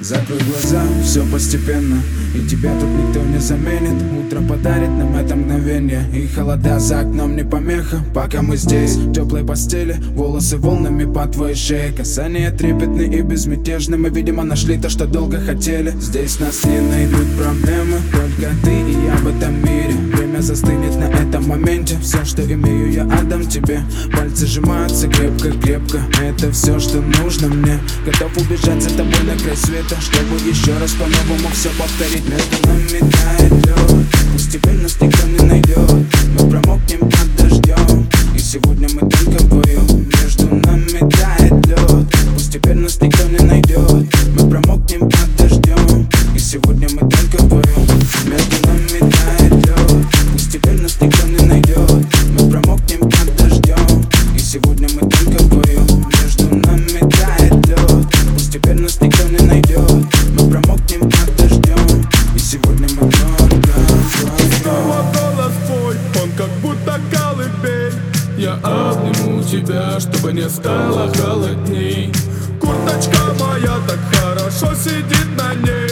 Закрой глаза, все постепенно, и тебя тут никто не заменит. Утро подарит нам это мгновение, и холода за окном не помеха. Пока мы здесь, в теплой постели, волосы волнами по твоей шее. Касания трепетны и безмятежны, мы, видимо, нашли то, что долго хотели. Здесь нас не найдут проблемы, только ты и я в этом мире. Время застынет на этом моменте, все, что имею, я отдам тебе. Пальцы сжимаются крепко-крепко, это все, что нужно мне. Готов убежать за тобой на край света, чтобы еще раз по-новому все повторить. Между нами тает лед, пусть теперь нас никто не найдет. Мы промокнем под дождем, и сегодня мы только вдвоем. Между нами тает лед, пусть теперь нас никто не найдет. Мы промокнем под дождем, и сегодня мы только вдвоем. Между нами тает лед, пусть теперь нас никто не найдет. Мы промокнем под дождем, и сегодня мы только вдвоем. Между нами тает лед, пусть теперь нас никто не найдет. Мы промокнем под дождем, и сегодня мы только вдвоем. Снова голос твой, он как будто колыбель. Я обниму тебя, чтобы не стало холодней. Курточка моя так хорошо сидит на ней.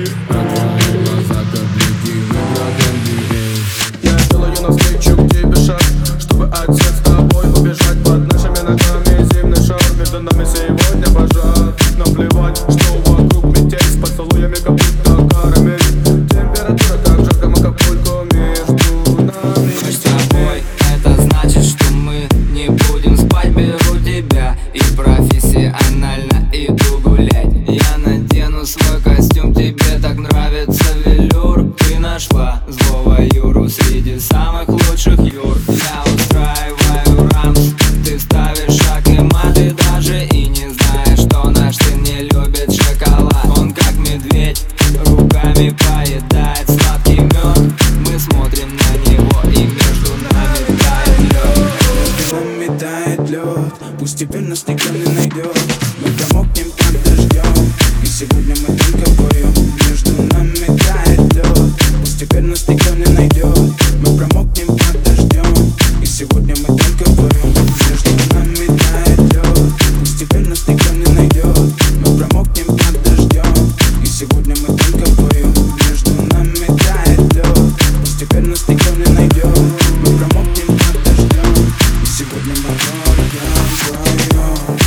Открой глаза, каблуки, выиграем дверей. Я делаю навстречу к тебе шаг, чтобы от всех с тобой убежать. Под нашими ногами зимний шар, между нами сегодня пожар. Наплевать, что вокруг метель, с поцелуями как будто карамель. Температура так жарко, Акапулько между нами. Мы с тобой, это значит, что мы не будем спать. Беру тебя и профессионально иду гулять. Я надену свой костюм, тебе так нравится велюр. Ты нашла злого Юру среди самых лучших Юр. Я устраиваю рамш, ты ставишь шаг и мат. Ты даже и не знаешь, что наш сын не любит шоколад. Он как медведь, руками поедает сладкий мед. Мы смотрим на него, и между нами тает лед. Между нами тает лед, пусть теперь нас никто не найдет. Мы промокнем под дождем, и сегодня мы только вдвоем. Между нами тает лед, пусть теперь нас никто не найдет. Мы промокнем под дождем, и сегодня мы только вдвоем. Между нами тает лед, пусть теперь нас никто не найдет. Мы промокнем под дождем, и сегодня мы только вдвоем. Между нами тает лед, пусть теперь нас никто не найдет. Мы промокнем под дождем, и сегодня мы только вдвоем.